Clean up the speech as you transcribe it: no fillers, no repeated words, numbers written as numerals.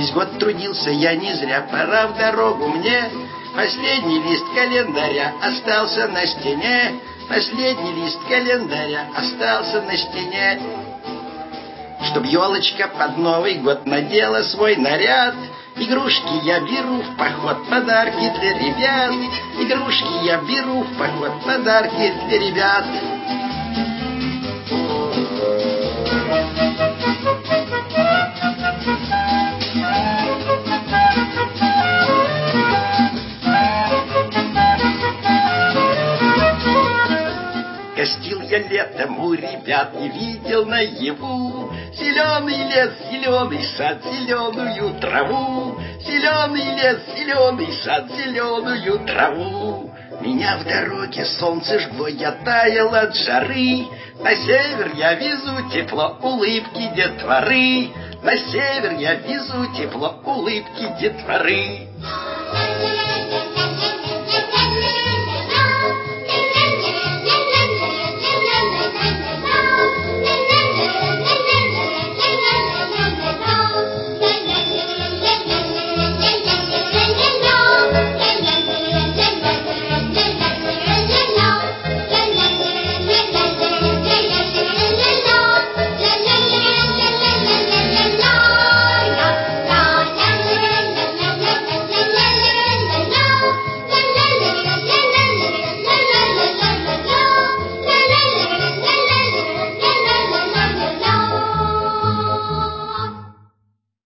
Весь год трудился я не зря, пора в дорогу мне. Последний лист календаря остался на стене. Последний лист календаря остался на стене. Чтоб елочка под Новый год надела свой наряд. Игрушки я беру в поход, подарки для ребят. Игрушки я беру в поход, подарки для ребят. Гостил я летом у ребят и видел наяву зеленый лес, зеленый сад, зеленую траву. Зеленый лес, зеленый сад, зеленую траву. Меня в дороге солнце жгло, я таял от жары. На север я везу тепло, улыбки детворы. На север я везу тепло, улыбки детворы.